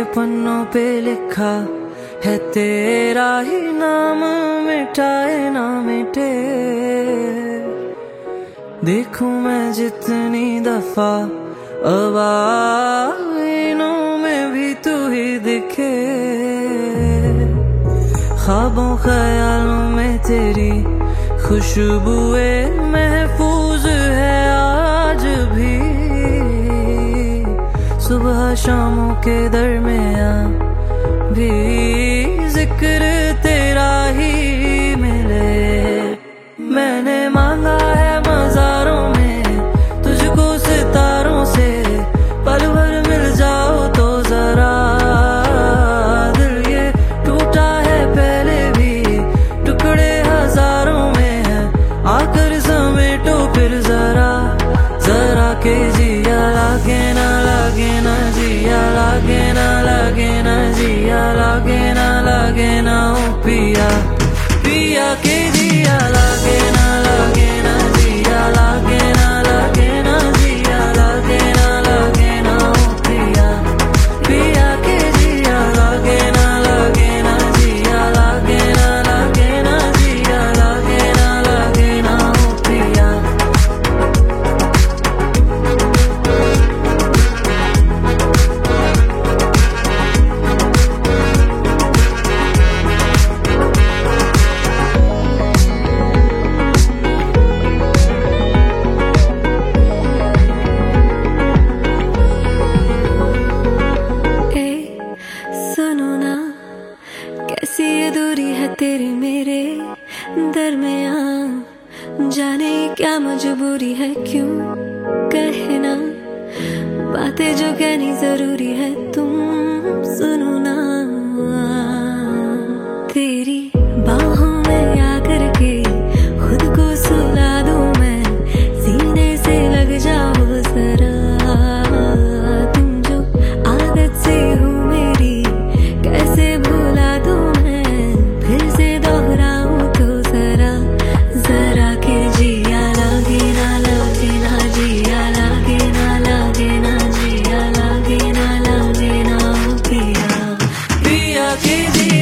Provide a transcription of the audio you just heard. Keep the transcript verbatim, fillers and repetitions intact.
पन्नों पे लिखा है तेरा ही नाम, मिटाए ना मिटे। देखूं मैं जितनी दफा अब आईनों में भी तू ही दिखे। ख्वाबों ख्यालों में तेरी खुशबुए महफूज है आज भी। सुबह शामों के दरमियां भी जिक्र तेरा ही मिले। मैंने मांगा है मज़ारों में तुझको सितारों से, पल भर मिल जाओ तो जरा। दिल ये टूटा है पहले भी, टुकड़े हजारों में है, आकर समेटो फिर जरा। जरा के जिया लागे ना लागे ना जिया लागे ना लागे ना जिया लागे ना लागे ना ओ पिया पिया के जिया लागे ना लागे ना जिया लागे ना लागे ना जिया लागे ना लागे ना ओ पिया पिया के जिया लागे ना लागे ना जिया लागे ना लागे ना जिया लागे ना लागे ना ओ पिया। कैसी ये दूरी है तेरी मेरे दरमियां, जाने क्या मजबूरी है क्यों कहना बातें जो कहनी जरूरी है तुम सुनो ना। तेरी बाहों में आकर के खुद को सुला दूं मैं, सीने से लग जाओ जरा। तुम जो आदत से हो मेरी कैसे भुला दूं मैं, फिर से दोहराऊं तो जरा। जरा के जिया लागे ना लागे ना जिया लागे ना लागे ना जिया लागे ना लागे ना ओ पिया पिया के जिया